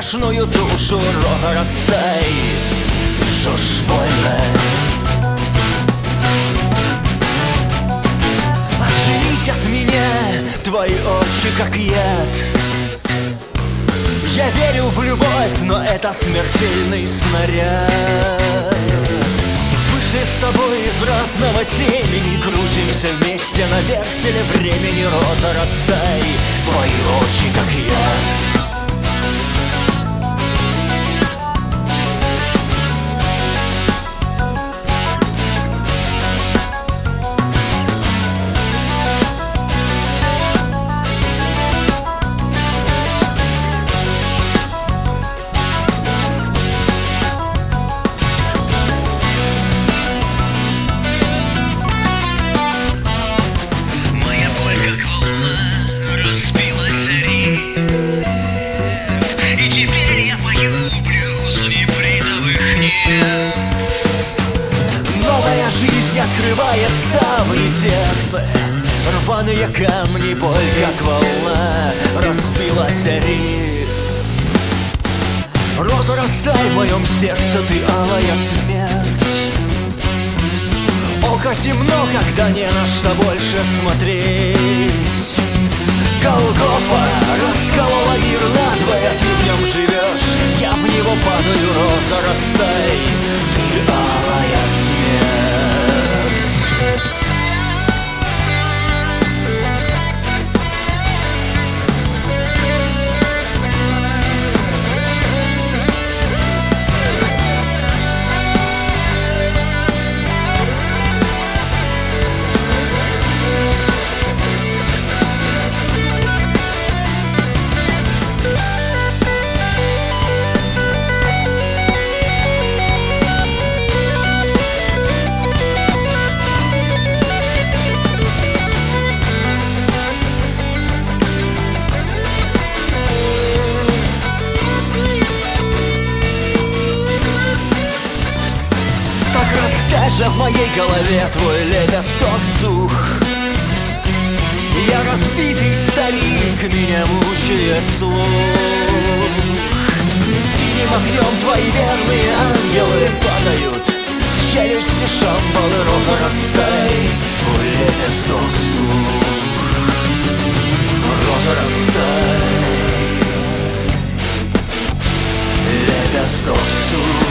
грешную душу, роза, растай, ты жжешь больно. Отжимись от меня, твои очи как яд. Я верю в любовь, но это смертельный снаряд. Вышли с тобой из разного семени, крутимся вместе на вертеле времени, роза, растай, твои очи как яд. Новая жизнь открывает ставни сердца, рваные камни, боль как волна, распилась риф. Роза, растай в моем сердце, ты алая смерть. Око темно, когда не на что больше смотреть. Голгофа расколола мир надвое, ты в нем живешь, я в него падаю, роза, растай, ты алая смерть. Даже в моей голове твой лепесток сух. Я разбитый старик, меня мучает слух. Синим огнем твои верные ангелы падают в челюсти шамбалы, роза, растай, твой лепесток сух. Роза, растай, лепесток сух.